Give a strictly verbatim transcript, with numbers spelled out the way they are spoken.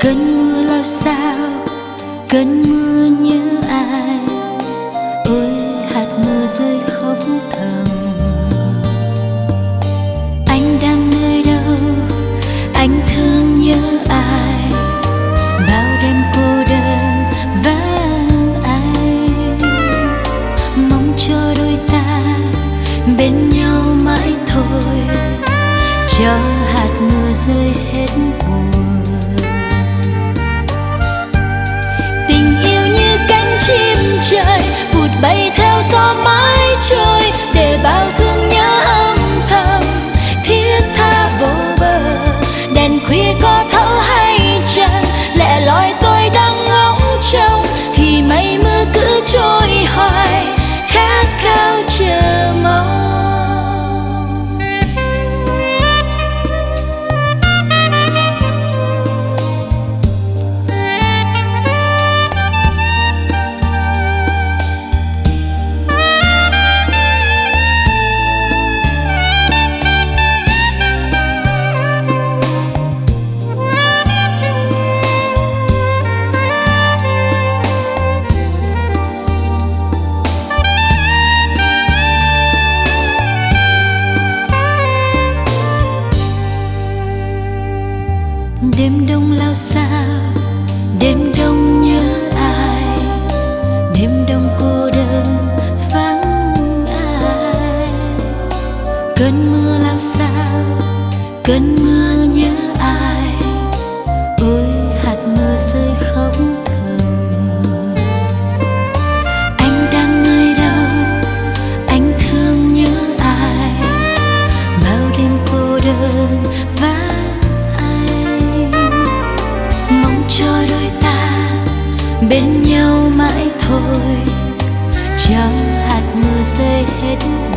Cơn mưa lao sao, cơn mưa nhớ ai. Ôi hạt mưa rơi khóc thầm. Anh đang nơi đâu, anh thương nhớ ai. Bao đêm cô đơn vắng ai. Mong cho đôi ta bên nhau mãi thôi, cho hạt mưa rơi hết buồn. Tình yêu như cánh chim trời vụt bay theo gió mãi trôi, để bao thương nhớ âm thầm thiết tha vô bờ. Đèn khuya có thấu hay chăng, lẻ loi tôi đang ngóng trông, thì mây mưa cứ trôi hoài khát khao chờ mong. Đêm đông lao sao, đêm đông nhớ ai. Đêm đông cô đơn vắng ai. Cơn mưa lao sao, cơn mưa nhớ ai. Ôi hạt mưa rơi khóc thầm. Anh đang nơi đâu, anh thương nhớ ai. Bao đêm cô đơn vắng cho đôi ta bên nhau mãi thôi, cho hạt mưa rơi hết